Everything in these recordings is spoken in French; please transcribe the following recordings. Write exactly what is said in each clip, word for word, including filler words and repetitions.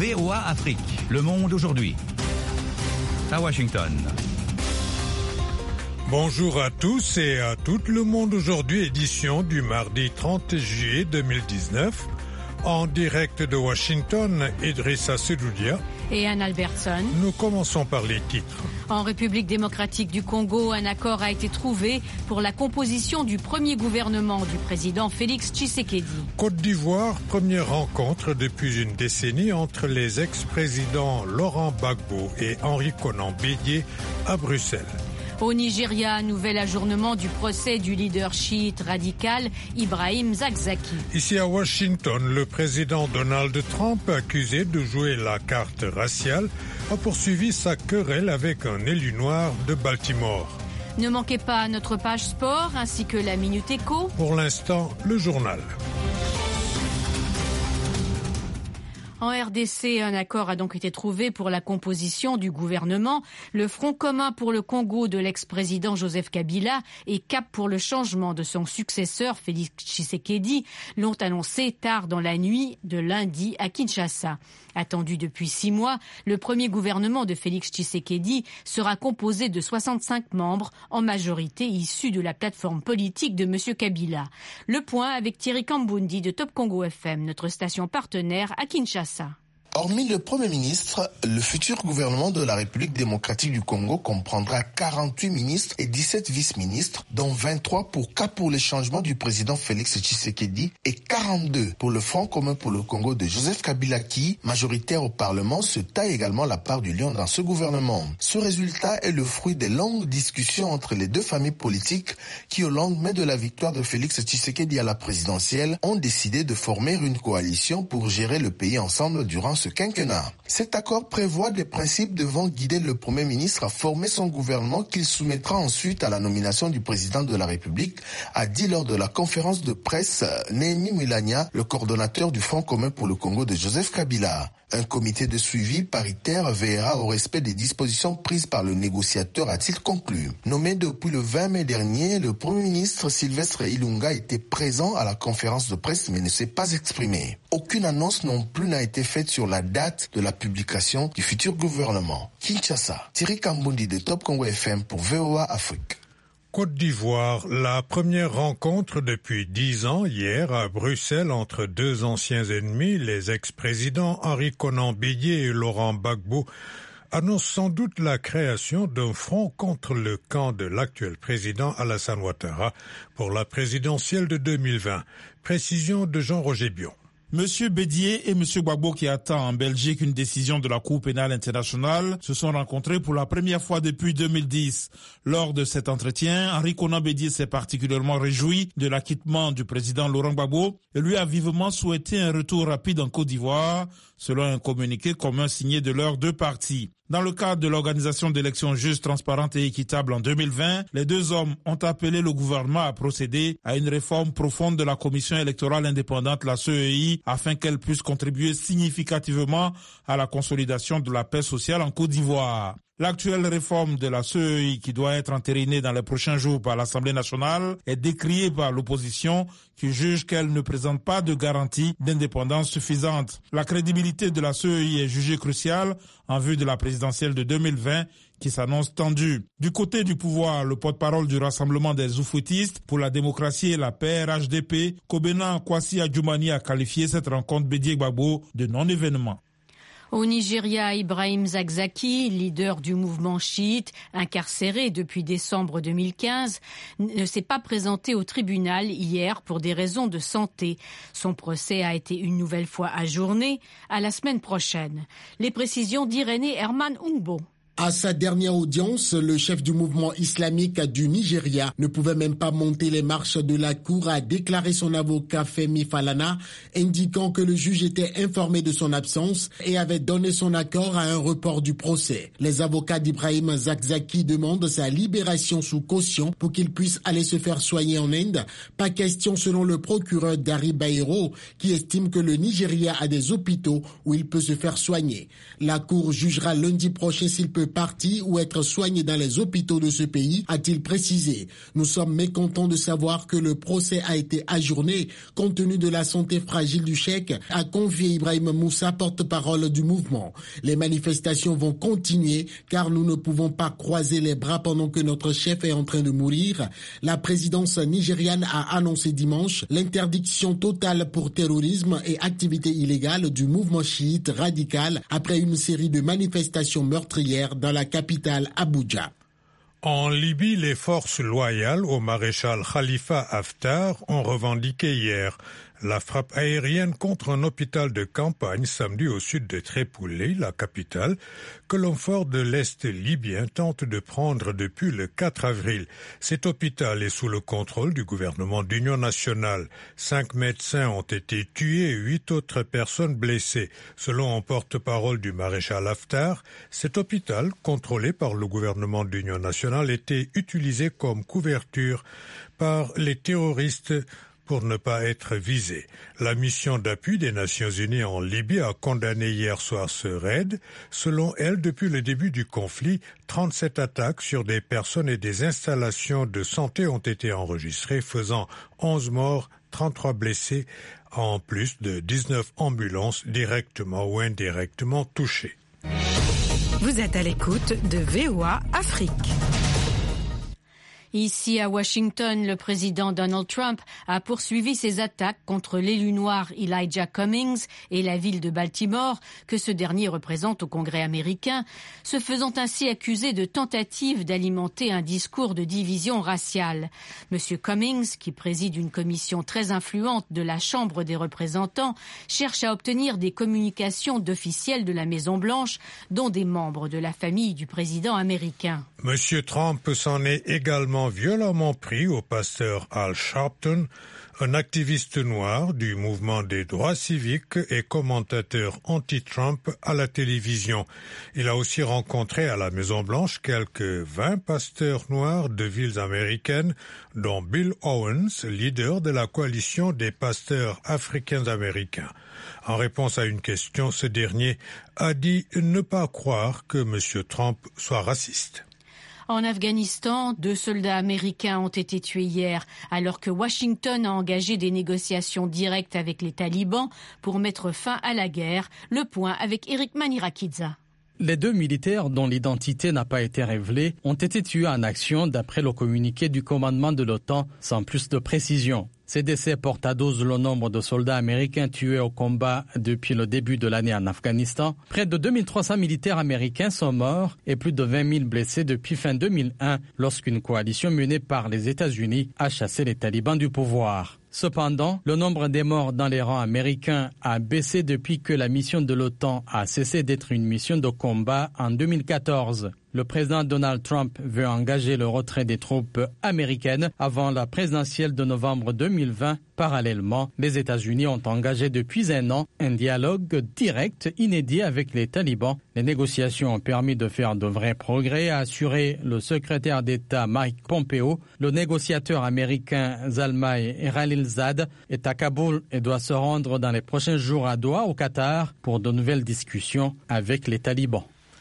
V O A Afrique, Le Monde aujourd'hui. À Washington. Bonjour à tous et à toutes. Le Monde aujourd'hui, édition du mardi trente juillet deux mille dix-neuf. En direct de Washington, Idrissa Sedoudia et Anne Albertson. Nous commençons par les titres. En République démocratique du Congo, un accord a été trouvé pour la composition du premier gouvernement du président Félix Tshisekedi. Côte d'Ivoire, première rencontre depuis une décennie entre les ex-présidents Laurent Gbagbo et Henri Konan Bédié à Bruxelles. Au Nigeria, nouvel ajournement du procès du leader chiite radical Ibrahim Zakzaki. Ici à Washington, le président Donald Trump, accusé de jouer la carte raciale, a poursuivi sa querelle avec un élu noir de Baltimore. Ne manquez pas notre page sport ainsi que la Minute Éco. Pour l'instant, le journal. En R D C, un accord a donc été trouvé pour la composition du gouvernement. Le Front commun pour le Congo de l'ex-président Joseph Kabila et Cap pour le changement de son successeur Félix Tshisekedi l'ont annoncé tard dans la nuit de lundi à Kinshasa. Attendu depuis six mois, le premier gouvernement de Félix Tshisekedi sera composé de soixante-cinq membres, en majorité issus de la plateforme politique de M. Kabila. Le point avec Thierry Kambundi de Top Congo F M, notre station partenaire à Kinshasa. Hormis le Premier ministre, le futur gouvernement de la République démocratique du Congo comprendra quarante-huit ministres et dix-sept vice-ministres, dont vingt-trois pour Cap pour le changement du président Félix Tshisekedi et quarante-deux pour le Front commun pour le Congo de Joseph Kabila qui, majoritaire au Parlement, se taille également la part du lion dans ce gouvernement. Ce résultat est le fruit des longues discussions entre les deux familles politiques qui, au lendemain de la victoire de Félix Tshisekedi à la présidentielle, ont décidé de former une coalition pour gérer le pays ensemble durant ce quinquennat. Cet accord prévoit des principes devant guider le Premier ministre à former son gouvernement qu'il soumettra ensuite à la nomination du président de la République, a dit lors de la conférence de presse Néhémie Milania, le coordonnateur du Front commun pour le Congo de Joseph Kabila. Un comité de suivi paritaire veillera au respect des dispositions prises par le négociateur, a-t-il conclu. Nommé depuis le vingt mai dernier, le Premier ministre Sylvestre Ilunga était présent à la conférence de presse mais ne s'est pas exprimé. Aucune annonce non plus n'a été faite sur la date de la publication du futur gouvernement. Kinshasa, Thierry Kambundi de Top Congo F M pour V O A Afrique. Côte d'Ivoire, la première rencontre depuis dix ans hier à Bruxelles entre deux anciens ennemis, les ex-présidents Henri Konan Bédié et Laurent Gbagbo, annonce sans doute la création d'un front contre le camp de l'actuel président Alassane Ouattara pour la présidentielle de deux mille vingt. Précision de Jean-Roger Bion. Monsieur Bédié et Monsieur Gbagbo, qui attend en Belgique une décision de la Cour pénale internationale, se sont rencontrés pour la première fois depuis deux mille dix. Lors de cet entretien, Henri Konan Bédié s'est particulièrement réjoui de l'acquittement du président Laurent Gbagbo et lui a vivement souhaité un retour rapide en Côte d'Ivoire, selon un communiqué commun signé de leurs deux parties. Dans le cadre de l'organisation d'élections justes, transparentes et équitables en deux mille vingt, les deux hommes ont appelé le gouvernement à procéder à une réforme profonde de la Commission électorale indépendante, la C E I, afin qu'elle puisse contribuer significativement à la consolidation de la paix sociale en Côte d'Ivoire. L'actuelle réforme de la C E I, qui doit être entérinée dans les prochains jours par l'Assemblée nationale, est décriée par l'opposition qui juge qu'elle ne présente pas de garantie d'indépendance suffisante. La crédibilité de la C E I est jugée cruciale en vue de la présidentielle de deux mille vingt qui s'annonce tendue. Du côté du pouvoir, le porte-parole du Rassemblement des Oufouettistes pour la démocratie et la paix, R H D P, Kobena Kwasi Adjoumani, a qualifié cette rencontre Bédié-Gbagbo de non-événement. Au Nigeria, Ibrahim Zakzaki, leader du mouvement chiite, incarcéré depuis décembre deux mille quinze, ne s'est pas présenté au tribunal hier pour des raisons de santé. Son procès a été une nouvelle fois ajourné à la semaine prochaine. Les précisions d'Irénée Herman Ungbo. À sa dernière audience, le chef du mouvement islamique du Nigeria ne pouvait même pas monter les marches de la cour, a déclaré son avocat Femi Falana, indiquant que le juge était informé de son absence et avait donné son accord à un report du procès. Les avocats d'Ibrahim Zakzaki demandent sa libération sous caution pour qu'il puisse aller se faire soigner en Inde. Pas question selon le procureur Dari Bayero, qui estime que le Nigeria a des hôpitaux où il peut se faire soigner. La cour jugera lundi prochain s'il peut peut partir ou être soigné dans les hôpitaux de ce pays, a-t-il précisé. Nous sommes mécontents de savoir que le procès a été ajourné compte tenu de la santé fragile du cheikh, a confié Ibrahim Moussa, porte-parole du mouvement. Les manifestations vont continuer car nous ne pouvons pas croiser les bras pendant que notre chef est en train de mourir. La présidence nigériane a annoncé dimanche l'interdiction totale pour terrorisme et activités illégales du mouvement chiite radical après une série de manifestations meurtrières dans la capitale Abuja. En Libye, les forces loyales au maréchal Khalifa Haftar ont revendiqué hier la frappe aérienne contre un hôpital de campagne samedi au sud de Tripoli, la capitale, que l'homme fort de l'Est libyen tente de prendre depuis le quatre avril. Cet hôpital est sous le contrôle du gouvernement d'union nationale. Cinq médecins ont été tués et huit autres personnes blessées. Selon un porte-parole du maréchal Haftar, cet hôpital, contrôlé par le gouvernement d'union nationale, était utilisé comme couverture par les terroristes pour ne pas être visé. La mission d'appui des Nations Unies en Libye a condamné hier soir ce raid. Selon elle, depuis le début du conflit, trente-sept attaques sur des personnes et des installations de santé ont été enregistrées, faisant onze morts, trente-trois blessés, en plus de dix-neuf ambulances directement ou indirectement touchées. Vous êtes à l'écoute de V O A Afrique. Ici à Washington, le président Donald Trump a poursuivi ses attaques contre l'élu noir Elijah Cummings et la ville de Baltimore, que ce dernier représente au Congrès américain, se faisant ainsi accuser de tentative d'alimenter un discours de division raciale. Monsieur Cummings, qui préside une commission très influente de la Chambre des représentants, cherche à obtenir des communications d'officiels de la Maison-Blanche, dont des membres de la famille du président américain. Monsieur Trump s'en est également violemment pris au pasteur Al Sharpton, un activiste noir du mouvement des droits civiques et commentateur anti-Trump à la télévision. Il a aussi rencontré à la Maison-Blanche quelques vingt pasteurs noirs de villes américaines, dont Bill Owens, leader de la coalition des pasteurs africains-américains. En réponse à une question, ce dernier a dit ne pas croire que M. Trump soit raciste. En Afghanistan, deux soldats américains ont été tués hier, alors que Washington a engagé des négociations directes avec les talibans pour mettre fin à la guerre. Le point avec Eric Manirakidza. Les deux militaires, dont l'identité n'a pas été révélée, ont été tués en action d'après le communiqué du commandement de l'OTAN, sans plus de précision. Ces décès portent à douze le nombre de soldats américains tués au combat depuis le début de l'année en Afghanistan. Près de deux mille trois cents militaires américains sont morts et plus de vingt mille blessés depuis fin deux mille un, lorsqu'une coalition menée par les États-Unis a chassé les talibans du pouvoir. Cependant, le nombre des morts dans les rangs américains a baissé depuis que la mission de l'OTAN a cessé d'être une mission de combat en deux mille quatorze. Le président Donald Trump veut engager le retrait des troupes américaines avant la présidentielle de novembre deux mille vingt. Parallèlement, les États-Unis ont engagé depuis un an un dialogue direct inédit avec les talibans. Les négociations ont permis de faire de vrais progrès, a assuré le secrétaire d'État Mike Pompeo. Le négociateur américain Zalmay Khalilzad est à Kaboul et doit se rendre dans les prochains jours à Doha, au Qatar, pour de nouvelles discussions avec les talibans.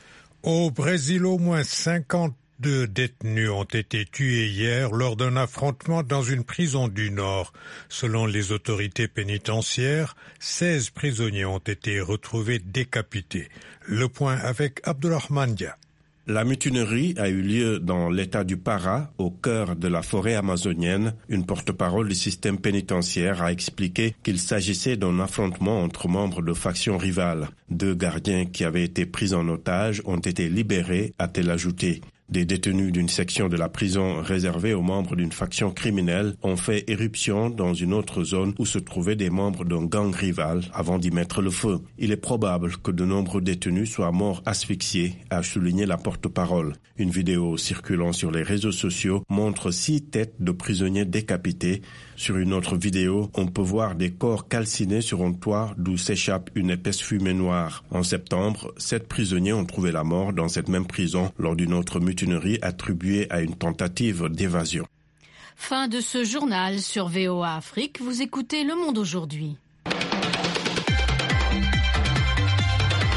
Au Brésil, au moins cinquante-deux détenus ont été tués hier lors d'un affrontement dans une prison du Nord. Selon les autorités pénitentiaires, seize prisonniers ont été retrouvés décapités. Le point avec Abdulrahman Dia. La mutinerie a eu lieu dans l'état du Pará, au cœur de la forêt amazonienne. Une porte-parole du système pénitentiaire a expliqué qu'il s'agissait d'un affrontement entre membres de factions rivales. Deux gardiens qui avaient été pris en otage ont été libérés, a-t-elle ajouté. Des détenus d'une section de la prison réservée aux membres d'une faction criminelle ont fait éruption dans une autre zone où se trouvaient des membres d'un gang rival avant d'y mettre le feu. Il est probable que de nombreux détenus soient morts asphyxiés, a souligné la porte-parole. Une vidéo circulant sur les réseaux sociaux montre six têtes de prisonniers décapités. Sur une autre vidéo, on peut voir des corps calcinés sur un toit d'où s'échappe une épaisse fumée noire. En septembre, sept prisonniers ont trouvé la mort dans cette même prison lors d'une autre mutinerie attribuée à une tentative d'évasion. Fin de ce journal sur V O A Afrique. Vous écoutez Le Monde aujourd'hui. La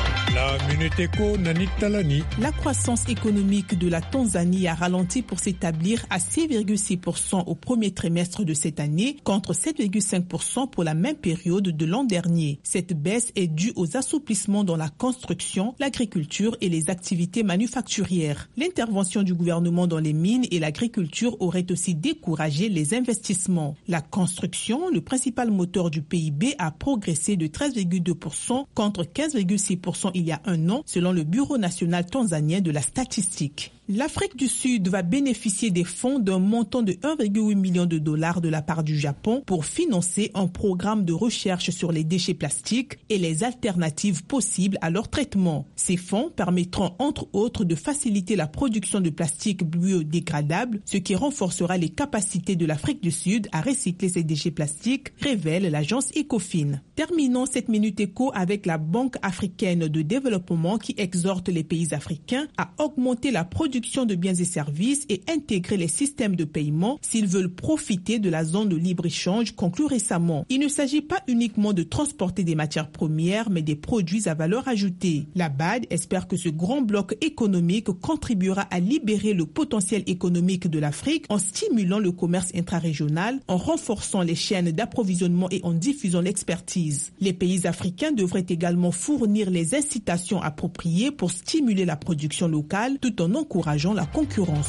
La Minute Éco, Nanik Talani. La croissance économique de la Tanzanie a ralenti pour s'établir à six virgule six pour cent au premier trimestre de cette année, contre sept virgule cinq pour cent pour la même période de l'an dernier. Cette baisse est due aux assouplissements dans la construction, l'agriculture et les activités manufacturières. L'intervention du gouvernement dans les mines et l'agriculture aurait aussi découragé les investissements. La construction, le principal moteur du P I B, a progressé de treize virgule deux pour cent contre quinze virgule six pour cent il y a un an, selon le Bureau national tanzanien de la statistique. L'Afrique du Sud va bénéficier des fonds d'un montant de un virgule huit million de dollars de la part du Japon pour financer un programme de recherche sur les déchets plastiques et les alternatives possibles à leur traitement. Ces fonds permettront entre autres de faciliter la production de plastique biodégradable, ce qui renforcera les capacités de l'Afrique du Sud à recycler ces déchets plastiques, révèle l'agence Ecofin. Terminons cette Minute Éco avec la Banque africaine de développement qui exhorte les pays africains à augmenter la production de biens et services et intégrer les systèmes de paiement s'ils veulent profiter de la zone de libre-échange conclue récemment. Il ne s'agit pas uniquement de transporter des matières premières, mais des produits à valeur ajoutée. La B A D espère que ce grand bloc économique contribuera à libérer le potentiel économique de l'Afrique en stimulant le commerce intrarégional, en renforçant les chaînes d'approvisionnement et en diffusant l'expertise. Les pays africains devraient également fournir les incitations appropriées pour stimuler la production locale tout en encourageant la concurrence.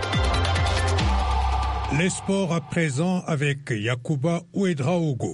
Les sports à présent avec Yacouba Ouedraogo.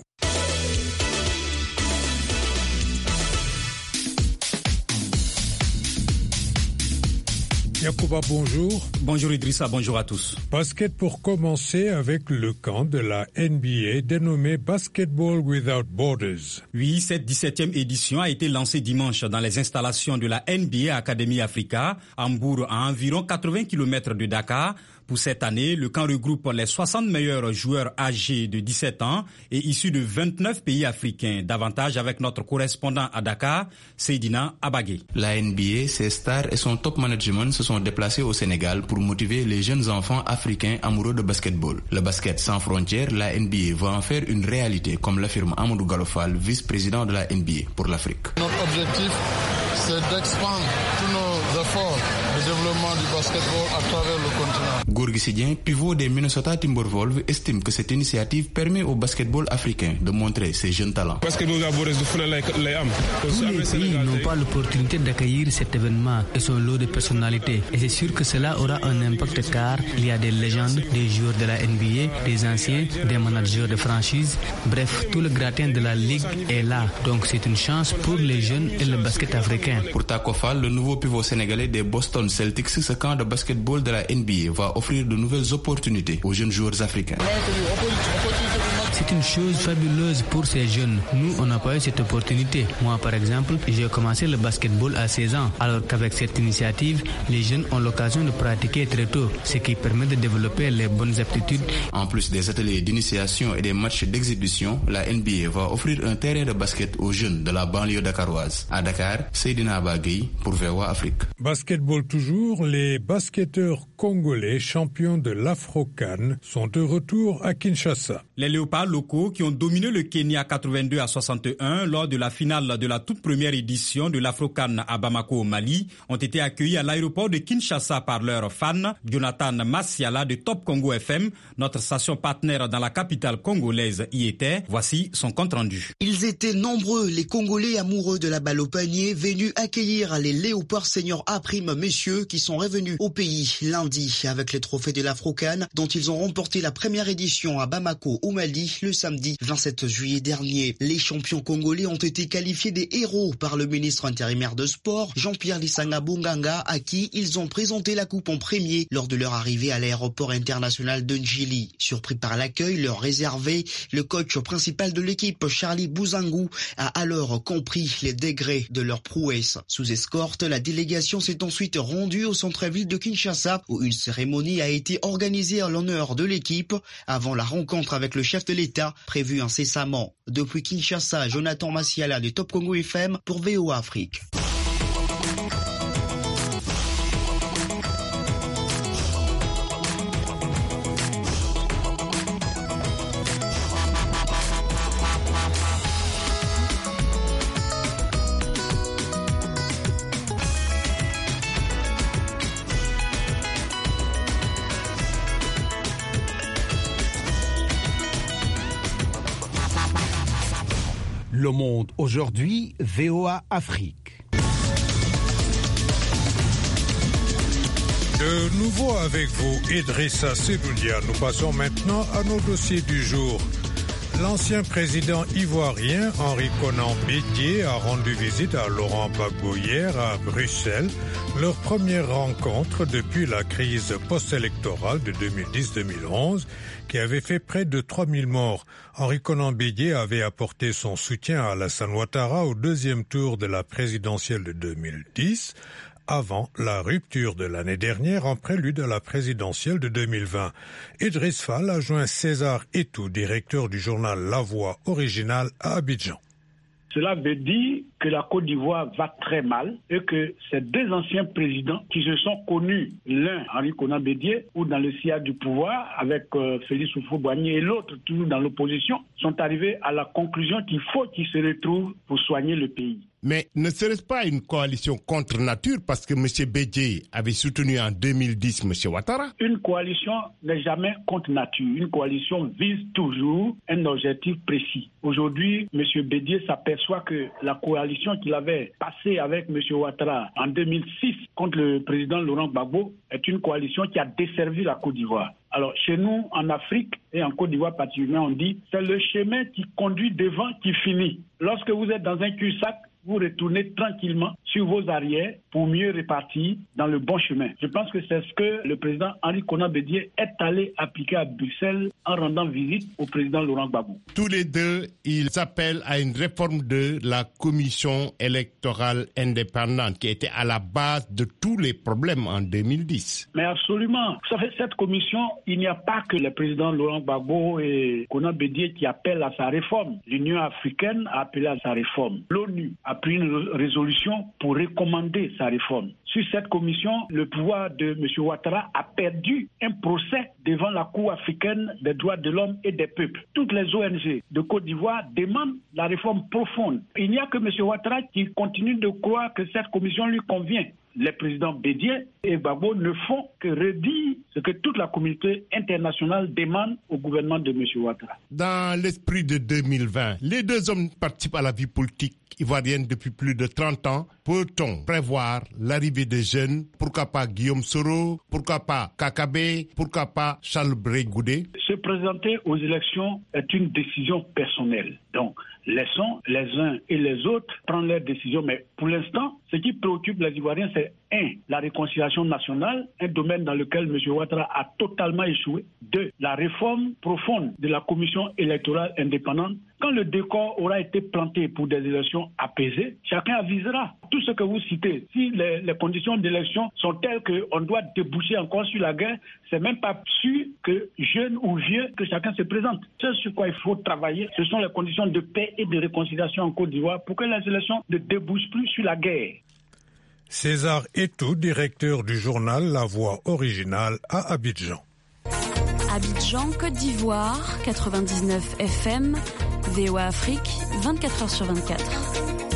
Yacouba, bonjour. Bonjour Idrissa, bonjour à tous. Basket pour commencer avec le camp de la N B A dénommé Basketball Without Borders. Oui, cette dix-septième édition a été lancée dimanche dans les installations de la N B A Academy Africa, à Mbour, à environ quatre-vingts kilomètres de Dakar. Pour cette année, le camp regroupe les soixante meilleurs joueurs âgés de dix-sept ans et issus de vingt-neuf pays africains. Davantage avec notre correspondant à Dakar, Seydina Abagé. La N B A, ses stars et son top management se sont déplacés au Sénégal pour motiver les jeunes enfants africains amoureux de basketball. Le basket sans frontières, la N B A va en faire une réalité, comme l'affirme Amadou Galofal, vice-président de la N B A pour l'Afrique. Notre objectif, c'est d'expandre tous nos efforts de développement du basketball à travers le continent. Gorgui Sidien, pivot des Minnesota Timberwolves, estime que cette initiative permet au basketball africain de montrer ses jeunes talents. Tous les pays n'ont pas l'opportunité d'accueillir cet événement et son lot de personnalités. Et c'est sûr que cela aura un impact car il y a des légendes, des joueurs de la N B A, des anciens, des managers de franchise. Bref, tout le gratin de la ligue est là. Donc c'est une chance pour les jeunes et le basket africain. Pour Taco Fall, le nouveau pivot sénégalais des Boston Celtics, ce camp de basketball de la N B A va offrir de nouvelles opportunités aux jeunes joueurs africains. C'est une chose fabuleuse pour ces jeunes. Nous, on n'a pas eu cette opportunité. Moi, par exemple, j'ai commencé le basketball à seize ans, alors qu'avec cette initiative, les jeunes ont l'occasion de pratiquer très tôt, ce qui permet de développer les bonnes aptitudes. En plus des ateliers d'initiation et des matchs d'exhibition, la N B A va offrir un terrain de basket aux jeunes de la banlieue dakaroise. À Dakar, Seydina Abagui pour V O A Afrique. Basketball toujours, les basketteurs congolais champions de l'Afro-CAN sont de retour à Kinshasa. Les léopards locaux qui ont dominé le Kenya quatre-vingt-deux à soixante et un lors de la finale de la toute première édition de l'Afro-CAN à Bamako au Mali ont été accueillis à l'aéroport de Kinshasa par leurs fans. Jonathan Massiala de Top Congo F M, notre station partenaire dans la capitale congolaise, y était. Voici son compte rendu. Ils étaient nombreux, les Congolais amoureux de la balle au panier, venus accueillir les léopards seniors A prime messieurs qui sont revenus au pays lundi avec les trophées de l'Afro-CAN dont ils ont remporté la première édition à Bamako au Mali le samedi vingt-sept juillet dernier. Les champions congolais ont été qualifiés des héros par le ministre intérimaire de sport, Jean-Pierre Lissanga Bonganga, à qui ils ont présenté la coupe en premier lors de leur arrivée à l'aéroport international de Njili. Surpris par l'accueil leur réservé, le coach principal de l'équipe, Charlie Bouzangou, a alors compris les degrés de leur prouesse. Sous escorte, la délégation s'est ensuite rendue au centre-ville de Kinshasa où une cérémonie a été organisée en l'honneur de l'équipe avant la rencontre avec le chef de l'État prévu incessamment. Depuis Kinshasa, Jonathan Massiala de Top Congo F M pour V O A Afrique. Le Monde aujourd'hui, V O A Afrique. De nouveau avec vous, Idrissa Seloudia. Nous passons maintenant à nos dossiers du jour. L'ancien président ivoirien Henri Konan Bédié a rendu visite à Laurent Gbagbo hier à Bruxelles, leur première rencontre depuis la crise post-électorale de deux mille dix deux mille onze qui avait fait près de trois mille morts. Henri Konan Bédié avait apporté son soutien à Alassane Ouattara au deuxième tour de la présidentielle de deux mille dix, avant la rupture de l'année dernière en prélude à la présidentielle de deux mille vingt. Idriss Fall a joint César Etou, directeur du journal La Voix original à Abidjan. Cela veut dire que la Côte d'Ivoire va très mal et que ces deux anciens présidents qui se sont connus, l'un Henri Konan Bédié, ou dans le sillage du pouvoir avec euh, Félix Houphouët-Boigny et l'autre toujours dans l'opposition, sont arrivés à la conclusion qu'il faut qu'ils se retrouvent pour soigner le pays. Mais ne serait-ce pas une coalition contre nature parce que M. Bédié avait soutenu en deux mille dix M. Ouattara? Une coalition n'est jamais contre nature. Une coalition vise toujours un objectif précis. Aujourd'hui, M. Bédié s'aperçoit que la coalition qu'il avait passée avec M. Ouattara en deux mille six contre le président Laurent Gbagbo est une coalition qui a desservi la Côte d'Ivoire. Alors, chez nous, en Afrique et en Côte d'Ivoire particulièrement, on dit c'est le chemin qui conduit devant qui finit. Lorsque vous êtes dans un cul-de-sac, vous retournez tranquillement sur vos arrières pour mieux répartir dans le bon chemin. Je pense que c'est ce que le président Henri Konan Bédié est allé appliquer à Bruxelles en rendant visite au président Laurent Gbagbo. Tous les deux, ils appellent à une réforme de la commission électorale indépendante qui était à la base de tous les problèmes en deux mille dix. Mais absolument. Vous savez, cette commission, il n'y a pas que le président Laurent Gbagbo et Konan Bédié qui appellent à sa réforme. L'Union africaine a appelé à sa réforme. L'ONU a pris une résolution pour recommander sa réforme. Sur cette commission, le pouvoir de M. Ouattara a perdu un procès devant la Cour africaine des droits de l'homme et des peuples. Toutes les O N G de Côte d'Ivoire demandent la réforme profonde. Il n'y a que M. Ouattara qui continue de croire que cette commission lui convient. Les présidents Bédié et Gbagbo ne font que redire ce que toute la communauté internationale demande au gouvernement de M. Ouattara. Dans l'esprit de deux mille vingt, les deux hommes participent à la vie politique ivoirienne depuis plus de trente ans. Peut-on prévoir l'arrivée des jeunes? Pourquoi pas Guillaume Soro? Pourquoi pas Kakabe? Pourquoi pas Charles Blé-Goudé? Se présenter aux élections est une décision personnelle. Donc, laissons les uns et les autres prendre leurs décisions. Mais pour l'instant, ce qui préoccupe les Ivoiriens, c'est un, la réconciliation nationale, un domaine dans lequel M. Ouattara a totalement échoué. Deux, la réforme profonde de la commission électorale indépendante. Quand le décor aura été planté pour des élections apaisées, chacun avisera. Tout ce que vous citez, si les, les conditions d'élection sont telles qu'on doit déboucher encore sur la guerre, c'est même pas sûr que jeune ou vieux, que chacun se présente. Ce sur quoi il faut travailler, ce sont les conditions de paix et de réconciliation en Côte d'Ivoire pour que les élections ne débouchent plus sur la guerre. César Etou, directeur du journal La Voix originale à Abidjan. Abidjan, Côte d'Ivoire, quatre-vingt-dix-neuf F M, V O A Afrique, vingt-quatre heures sur vingt-quatre.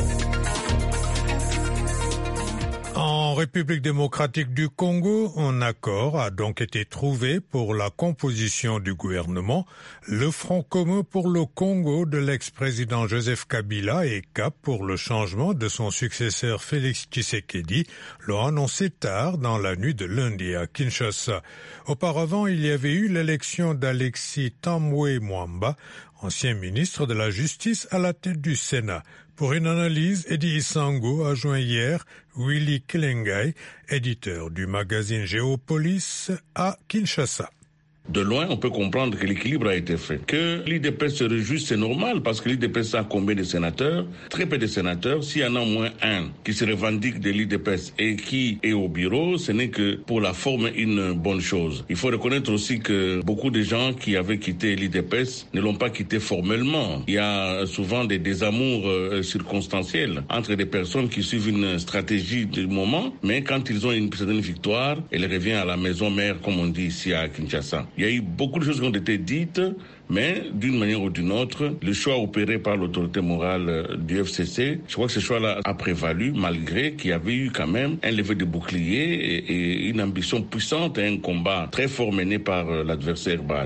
En République démocratique du Congo, un accord a donc été trouvé pour la composition du gouvernement. Le Front commun pour le Congo de l'ex-président Joseph Kabila et CAP pour le changement de son successeur Félix Tshisekedi l'ont annoncé tard dans la nuit de lundi à Kinshasa. Auparavant, il y avait eu l'élection d'Alexis Tambwe Mwamba, ancien ministre de la Justice à la tête du Sénat. Pour une analyse, Eddie Isango a joint hier Willy Kilengai, éditeur du magazine Géopolis à Kinshasa. De loin, on peut comprendre que l'équilibre a été fait. Que l'I D P S se réjouisse, c'est normal, parce que l'I D P S a combien de sénateurs? Très peu de sénateurs. S'il y en a au moins un qui se revendique de l'I D P S et qui est au bureau, ce n'est que pour la forme une bonne chose. Il faut reconnaître aussi que beaucoup de gens qui avaient quitté l'I D P S ne l'ont pas quitté formellement. Il y a souvent des désamours euh, circonstanciels entre des personnes qui suivent une stratégie du moment, mais quand ils ont une certaine victoire, elle revient à la maison mère, comme on dit ici à Kinshasa. Il y a eu beaucoup de choses qui ont été dites, mais d'une manière ou d'une autre, le choix opéré par l'autorité morale du F C C, je crois que ce choix-là a prévalu, malgré qu'il y avait eu quand même un lever de bouclier et, et une ambition puissante et un combat très fort mené par l'adversaire Bahati.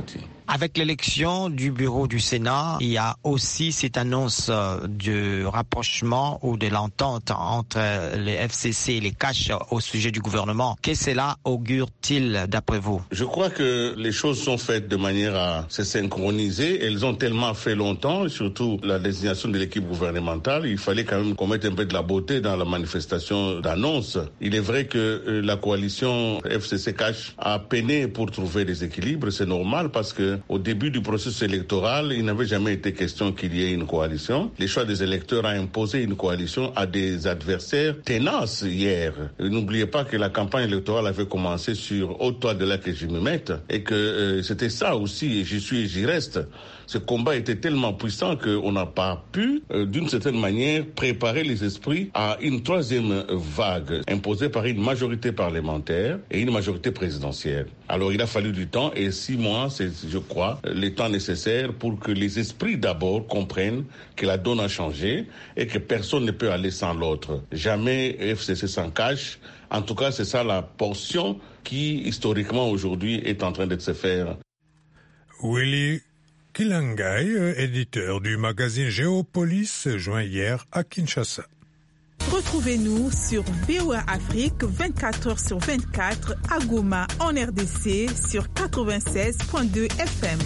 Avec l'élection du bureau du Sénat, il y a aussi cette annonce de rapprochement ou de l'entente entre les F C C et les Cash au sujet du gouvernement. Qu'est-ce que cela augure-t-il d'après vous? Je crois que les choses sont faites de manière à se synchroniser. Elles ont tellement fait longtemps, surtout la désignation de l'équipe gouvernementale. Il fallait quand même qu'on mette un peu de la beauté dans la manifestation d'annonce. Il est vrai que la coalition F C C Cash a peiné pour trouver des équilibres. C'est normal parce que au début du processus électoral, il n'avait jamais été question qu'il y ait une coalition. Les choix des électeurs a imposé une coalition à des adversaires tenaces hier. N'oubliez pas que la campagne électorale avait commencé sur « Au-toi de là que je me mette » et que euh, c'était ça aussi, et j'y suis et j'y reste. Ce combat était tellement puissant qu'on n'a pas pu, euh, d'une certaine manière, préparer les esprits à une troisième vague imposée par une majorité parlementaire et une majorité présidentielle. Alors il a fallu du temps et six mois, c'est, je crois, le temps nécessaire pour que les esprits d'abord comprennent que la donne a changé et que personne ne peut aller sans l'autre. Jamais F C C s'en cache. En tout cas, c'est ça la portion qui, historiquement, aujourd'hui, est en train de se faire. Willy Kilangai, éditeur du magazine Géopolis, joint hier à Kinshasa. Retrouvez-nous sur V O A Afrique vingt-quatre heures sur vingt-quatre à Goma en R D C sur quatre-vingt-seize virgule deux F M.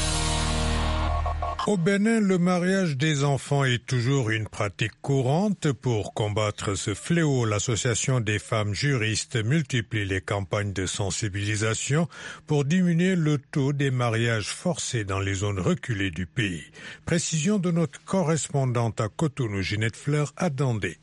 Au Bénin, le mariage des enfants est toujours une pratique courante. Pour combattre ce fléau, l'association des femmes juristes multiplie les campagnes de sensibilisation pour diminuer le taux des mariages forcés dans les zones reculées du pays. Précision de notre correspondante à Cotonou, Ginette Fleur, à Dandé.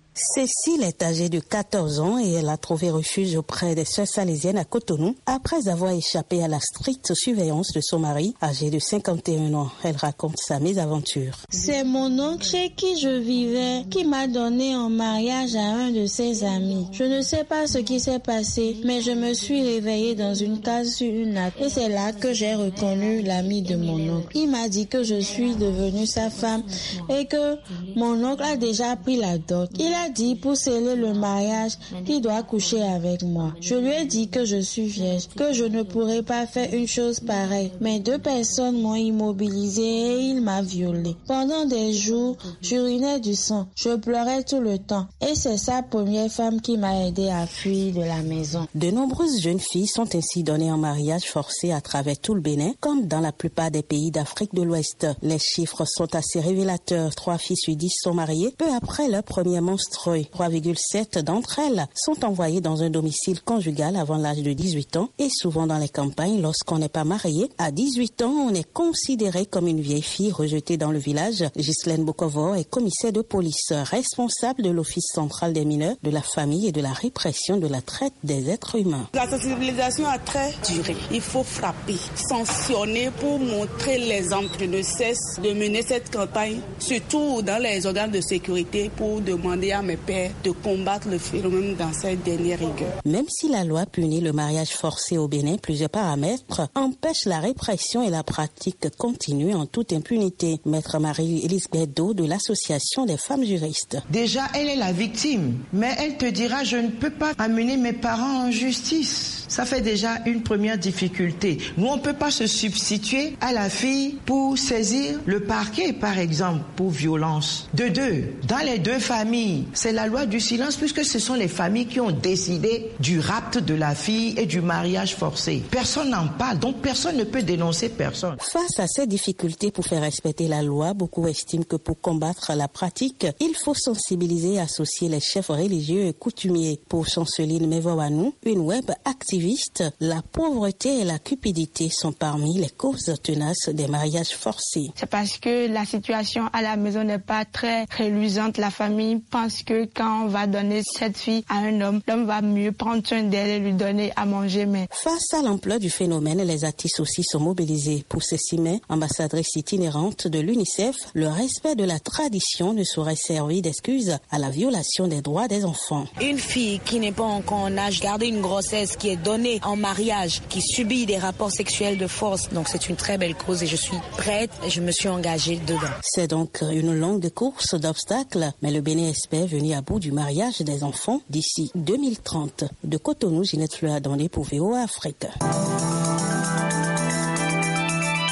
Cécile est âgée de quatorze ans et elle a trouvé refuge auprès des sœurs salésiennes à Cotonou après avoir échappé à la stricte surveillance de son mari âgé de cinquante et un ans. Elle raconte sa mésaventure. C'est mon oncle chez qui je vivais qui m'a donné en mariage à un de ses amis. Je ne sais pas ce qui s'est passé, mais je me suis réveillée dans une case sur une natte et c'est là que j'ai reconnu l'ami de mon oncle. Il m'a dit que je suis devenue sa femme et que mon oncle a déjà pris la dot. Il a dit pour sceller le mariage qu'il doit coucher avec moi. Je lui ai dit que je suis vierge, que je ne pourrais pas faire une chose pareille. Mais deux personnes m'ont immobilisée et il m'a violée. Pendant des jours, j'urinais du sang. Je pleurais tout le temps. Et c'est sa première femme qui m'a aidé à fuir de la maison. De nombreuses jeunes filles sont ainsi données en mariage forcé à travers tout le Bénin, comme dans la plupart des pays d'Afrique de l'Ouest. Les chiffres sont assez révélateurs. Trois filles sur dix sont mariées peu après leur premier monstre. trois virgule sept d'entre elles sont envoyées dans un domicile conjugal avant l'âge de dix-huit ans et souvent dans les campagnes, lorsqu'on n'est pas marié. À dix-huit ans, on est considéré comme une vieille fille rejetée dans le village. Ghislaine Bokovo est commissaire de police, responsable de l'Office central des mineurs, de la famille et de la répression de la traite des êtres humains. La sensibilisation a très duré. Il faut frapper, sanctionner pour montrer l'exemple. Je ne cesse de mener cette campagne, surtout dans les organes de sécurité, pour demander à mes pères de combattre le phénomène dans cette dernière rigueur. Même si la loi punit le mariage forcé au Bénin, plusieurs paramètres empêchent la répression et la pratique continue en toute impunité. Maître Marie-Elisabeth Do de l'Association des femmes juristes. Déjà, elle est la victime, mais elle te dira « je ne peux pas amener mes parents en justice ». Ça fait déjà une première difficulté. Nous, on ne peut pas se substituer à la fille pour saisir le parquet, par exemple, pour violence. De deux, dans les deux familles, c'est la loi du silence puisque ce sont les familles qui ont décidé du rapt de la fille et du mariage forcé. Personne n'en parle, donc personne ne peut dénoncer personne. Face à ces difficultés pour faire respecter la loi, beaucoup estiment que pour combattre la pratique, il faut sensibiliser et associer les chefs religieux et coutumiers. Pour Chanceline Mevoanou, une web activiste, la pauvreté et la cupidité sont parmi les causes tenaces des mariages forcés. C'est parce que la situation à la maison n'est pas très reluisante. La famille pense que quand on va donner cette fille à un homme, l'homme va mieux prendre soin d'elle et lui donner à manger. Mais face à l'ampleur du phénomène, les artistes aussi sont mobilisés. Pour Cécile May, ambassadrice itinérante de l'UNICEF, le respect de la tradition ne saurait servir d'excuse à la violation des droits des enfants. Une fille qui n'est pas encore en âge de garder une grossesse, qui est donnée en mariage, qui subit des rapports sexuels de force, donc c'est une très belle cause et je suis prête et je me suis engagée dedans. C'est donc une longue course d'obstacles, mais le Bénin espère venir à bout du mariage des enfants d'ici deux mille trente. De Cotonou, Ginette Fleur Dandé pour V O A Afrique.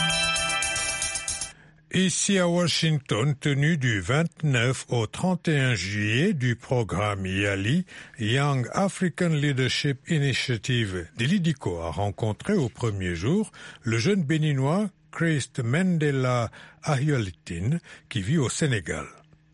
Ici à Washington, tenue du vingt-neuf au trente et un juillet du programme YALI, Young African Leadership Initiative de l'I D I C O, a rencontré au premier jour le jeune béninois Christ Mandela Ahyolitine qui vit au Sénégal.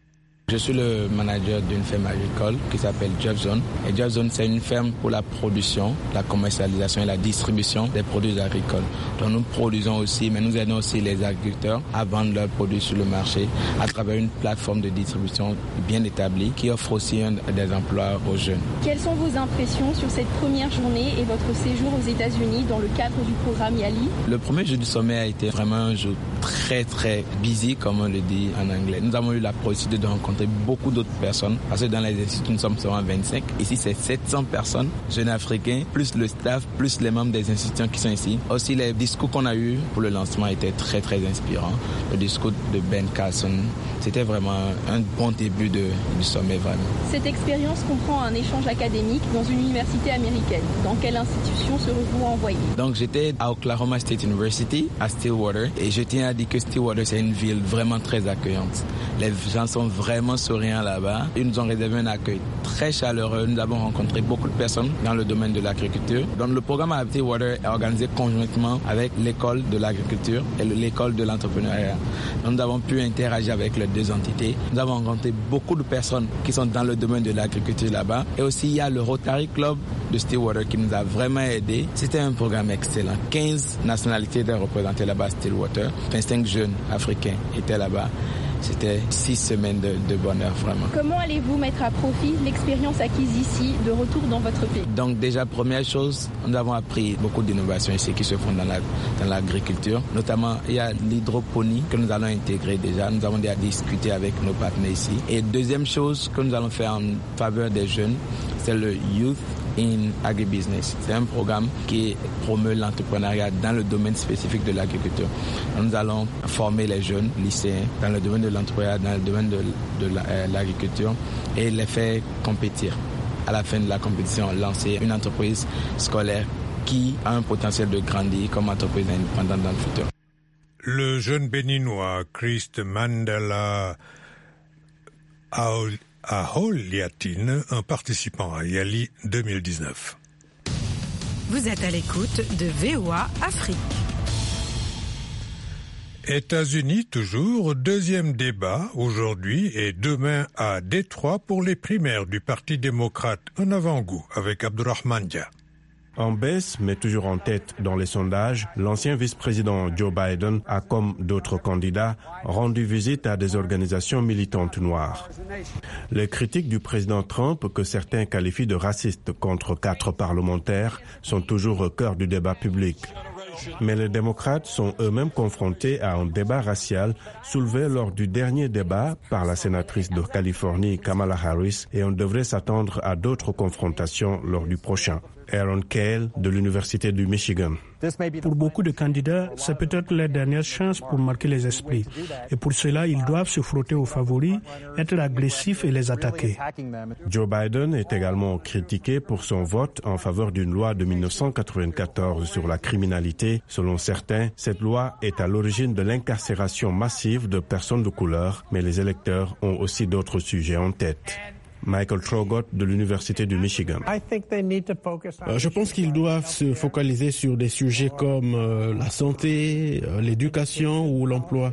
Je suis le manager d'une ferme agricole qui s'appelle Jeffzone. Et Jeffzone, c'est une ferme pour la production, la commercialisation et la distribution des produits agricoles. Donc nous produisons aussi, mais nous aidons aussi les agriculteurs à vendre leurs produits sur le marché à travers une plateforme de distribution bien établie qui offre aussi un, des emplois aux jeunes. Quelles sont vos impressions sur cette première journée et votre séjour aux États-Unis dans le cadre du programme YALI? Le premier jour du sommet a été vraiment un jour très très busy, comme on le dit en anglais. Nous avons eu la possibilité de rencontrer beaucoup d'autres personnes, parce que dans les instituts, nous sommes seulement vingt-cinq. Ici, c'est sept cents personnes, jeunes africains, plus le staff, plus les membres des institutions qui sont ici. Aussi, les discours qu'on a eus pour le lancement étaient très, très inspirants. Le discours de Ben Carson, c'était vraiment un bon début de, du sommet, vraiment. Cette expérience comprend un échange académique dans une université américaine. Dans quelle institution serez-vous envoyé? Donc, j'étais à Oklahoma State University, à Stillwater, et je tiens à dire que Stillwater, c'est une ville vraiment très accueillante. Les gens sont vraiment souriants là-bas. Ils nous ont réservé un accueil très chaleureux. Nous avons rencontré beaucoup de personnes dans le domaine de l'agriculture. Donc le programme à Stillwater est organisé conjointement avec l'école de l'agriculture et l'école de l'entrepreneuriat. Donc, nous avons pu interagir avec les deux entités. Nous avons rencontré beaucoup de personnes qui sont dans le domaine de l'agriculture là-bas. Et aussi, il y a le Rotary Club de Stillwater qui nous a vraiment aidés. C'était un programme excellent. quinze nationalités étaient représentées là-bas à Stillwater. vingt-cinq jeunes africains étaient là-bas. C'était six semaines de, de bonheur, vraiment. Comment allez-vous mettre à profit l'expérience acquise ici de retour dans votre pays? Donc déjà, première chose, nous avons appris beaucoup d'innovations ici qui se font dans, la, dans l'agriculture. Notamment, il y a l'hydroponie que nous allons intégrer déjà. Nous avons déjà discuté avec nos partenaires ici. Et deuxième chose que nous allons faire en faveur des jeunes, c'est le Youth in Agribusiness. C'est un programme qui promeut l'entrepreneuriat dans le domaine spécifique de l'agriculture. Nous allons former les jeunes lycéens dans le domaine de l'entrepreneuriat, dans le domaine de, de la, euh, l'agriculture et les faire compétir. À la fin de la compétition, lancer une entreprise scolaire qui a un potentiel de grandir comme entreprise indépendante dans le futur. Le jeune béninois Christ Mandela Ahyolitine, un participant à YALI deux mille dix-neuf. Vous êtes à l'écoute de V O A Afrique. États-Unis toujours, deuxième débat aujourd'hui et demain à Détroit pour les primaires du Parti démocrate. Un avant-goût avec Abdurrahman Dia. En baisse, mais toujours en tête dans les sondages, l'ancien vice-président Joe Biden a, comme d'autres candidats, rendu visite à des organisations militantes noires. Les critiques du président Trump, que certains qualifient de racistes contre quatre parlementaires, sont toujours au cœur du débat public. Mais les démocrates sont eux-mêmes confrontés à un débat racial soulevé lors du dernier débat par la sénatrice de Californie Kamala Harris et on devrait s'attendre à d'autres confrontations lors du prochain. Aaron Cale de l'Université du Michigan. Pour beaucoup de candidats, c'est peut-être leur dernière chance pour marquer les esprits. Et pour cela, ils doivent se frotter aux favoris, être agressifs et les attaquer. Joe Biden est également critiqué pour son vote en faveur d'une loi de mille neuf cent quatre-vingt-quatorze sur la criminalité. Selon certains, cette loi est à l'origine de l'incarcération massive de personnes de couleur, mais les électeurs ont aussi d'autres sujets en tête. Michael Traugott de l'Université du Michigan. Euh, je pense qu'ils doivent se focaliser sur des sujets comme euh, la santé, euh, l'éducation ou l'emploi.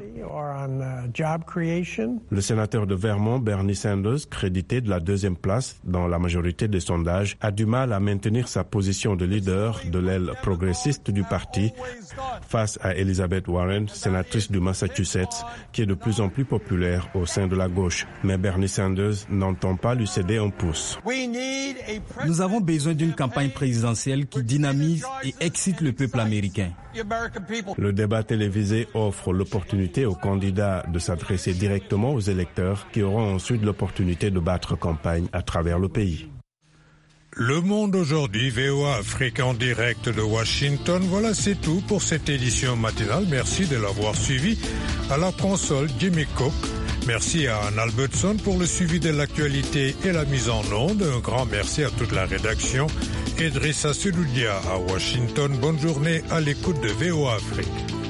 Le sénateur de Vermont, Bernie Sanders, crédité de la deuxième place dans la majorité des sondages, a du mal à maintenir sa position de leader de l'aile progressiste du parti face à Elizabeth Warren, sénatrice du Massachusetts, qui est de plus en plus populaire au sein de la gauche. Mais Bernie Sanders n'entend pas lui céder un pouce. Nous avons besoin d'une campagne présidentielle qui dynamise et excite le peuple américain. Le débat télévisé offre l'opportunité aux candidats de s'adresser directement aux électeurs qui auront ensuite l'opportunité de battre campagne à travers le pays. Le Monde aujourd'hui, V O A Afrique en direct de Washington. Voilà, c'est tout pour cette édition matinale. Merci de l'avoir suivi. À la console, Jimmy Cook. Merci à Anne Albertson pour le suivi de l'actualité et la mise en onde. Un grand merci à toute la rédaction. Idrissa Seloudia à Washington. Bonne journée à l'écoute de V O A Afrique.